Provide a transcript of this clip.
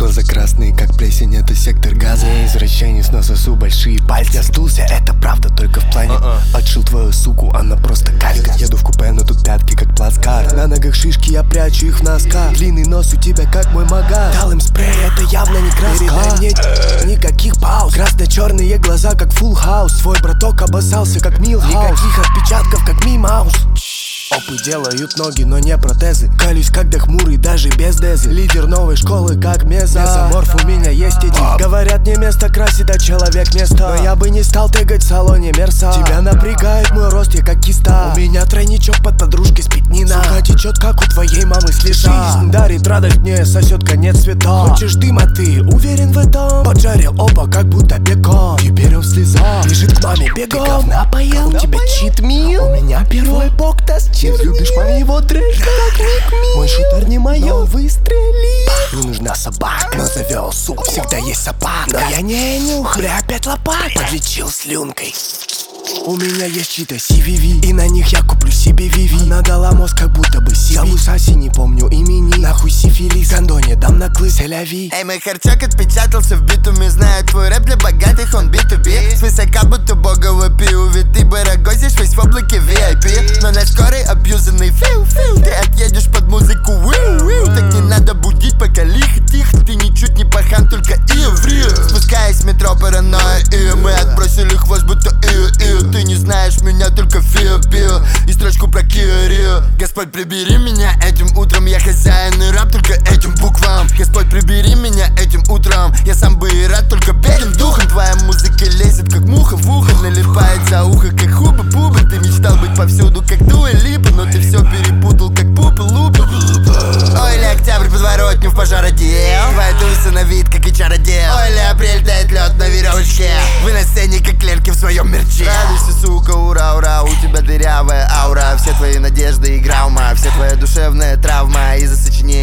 Глаза красные, как плесень, это сектор газа. Извращенец на сосу, большие пальцы. Я сдулся, это правда, только в плане. Отшил твою суку, она просто калька. Еду в купе, но тут пятки, как плацкарт. На ногах шишки, я прячу их в носках. Длинный нос у тебя, как мой магаз. Дал им спрей, это явно не краска. Передай мне никаких пауз. Красно-черные глаза, как Full House. Твой браток обоссался, как Милхаус. Никаких отпечатков, как Ми-Маус. Опы делают ноги, но не протезы. Колюсь, когда хмурый, даже без дезы. Лидер новой школы, как Меза. Месоморф, у меня есть идея. Говорят, не место красит, а человек место. Но я бы не стал тегать в салоне Мерса. Тебя напрягает мой рост, я как киста. У меня тройничок под подружкой спит Нина. Сука течет, как у твоей мамы слеза. Жизнь дарит радость, мне сосет конец цветов. Хочешь дыма, ты уверен в этом? Поджарил оба, как будто бекон. Теперь он в слезах, бежит к маме бегом. Ты говна поел, у тебя чит-мил. У меня первый бок даст. Любишь моего трэша, как Мик-Ми. Мой шутер не моё, выстрели. Не нужна собака, но завел суку. Всегда есть собака, но я не нюхаю. Бля, опять лопата, подлечил слюнкой. У меня есть чьи-то CVV, и на них я куплю себе Vivi. Она дала мозг, как будто бы себе. Зову Саси, не помню имени. Нахуй сифилис, гандоне дам на клы, селяви. Эй, мой харчок отпечатался в битуме. Знаю, твой рэп для богатых, он B2B. Свысока, будто богово пиу. Ведь ты барагозишь весь в облаке VIP. Но на скорой абьюзанный фил-фил. Ты отъедешь под музыку, виу-виу. Так не надо будить, пока лихо-тихо. Ты ничуть не пахан, только ив-рил. Спускаясь в метро, паранойя, и мы отбросили хвост, будто ию-ию. Ты не знаешь меня, только фил-пил. И строчку про Кио. Господь, прибери меня этим утром. Я хозяин и раб только этим буквам. Господь, прибери меня этим утром. Я сам бы и рад, только беден духом. Твоя музыка лезет, как муха в ухо. Налипает за ухо, как хуба-буба. Ты мечтал быть повсюду, как Дуа Липа. Но ты все перепутал, как пупа-лупа. Ой, ли октябрь подворотню в пожародел. Твои тусы на вид, как и чародел. Ой, ли апрель тает лед на веревочке. Вы на сцене, как клерки в своем мерче. Радуйся, сука, ура-ура, у тебя дырявая аура. Все твои надежды игра ума, все твоя душевная травма из-за сочинения